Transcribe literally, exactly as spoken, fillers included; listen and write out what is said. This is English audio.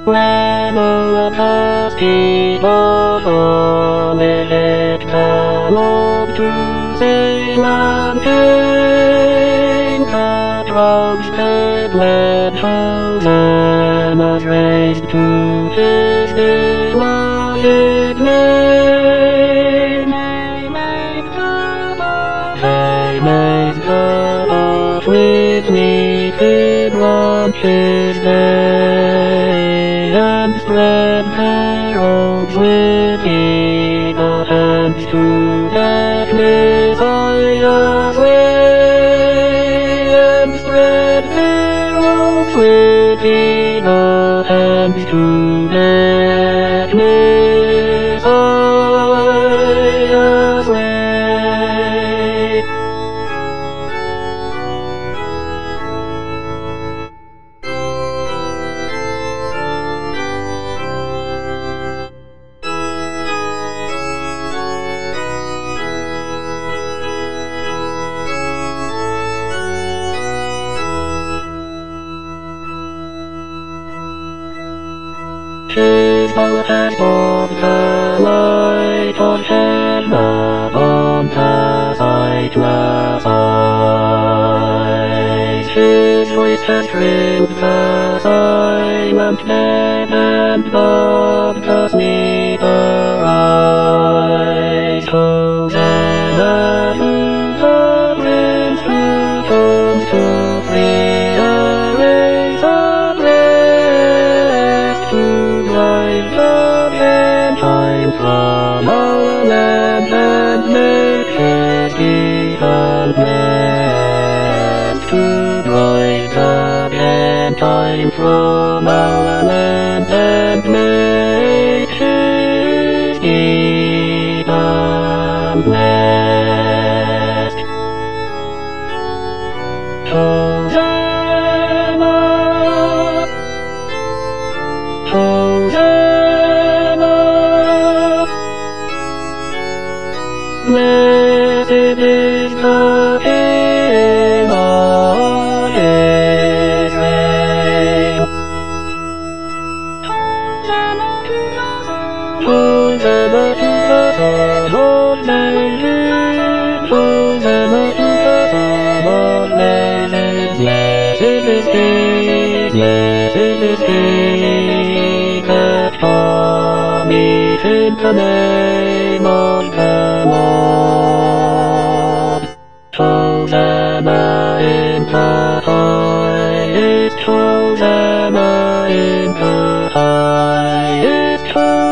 Remo Pasti Bozo Lit Kalog to Zeeland King The drugs that led Hosanna raised to his demonic name. They made the earth with leafy branches they and spread their robes with evil hands to death Messiah's way and spread their robes with evil hands to death Messiah's way. His bow has brought the light on heaven upon the sightless eyes. His voice has thrilled the silent dead and loved the sleeper rise. Hosanna to the Prince who comes to free a race at rest, to drive the Gentile from our land and make his people blessed. To drive the Gentile from our land and make his people blessed. Hosanna, Hosanna, blessed is the King of Israel. Hosanna to the Son, Hosanna to the Son of David, Hosanna to the Son of David. Blessed is he, blessed is he that cometh in the name of the Lord. Hosanna in the highest, Hosanna in the highest, Hosanna.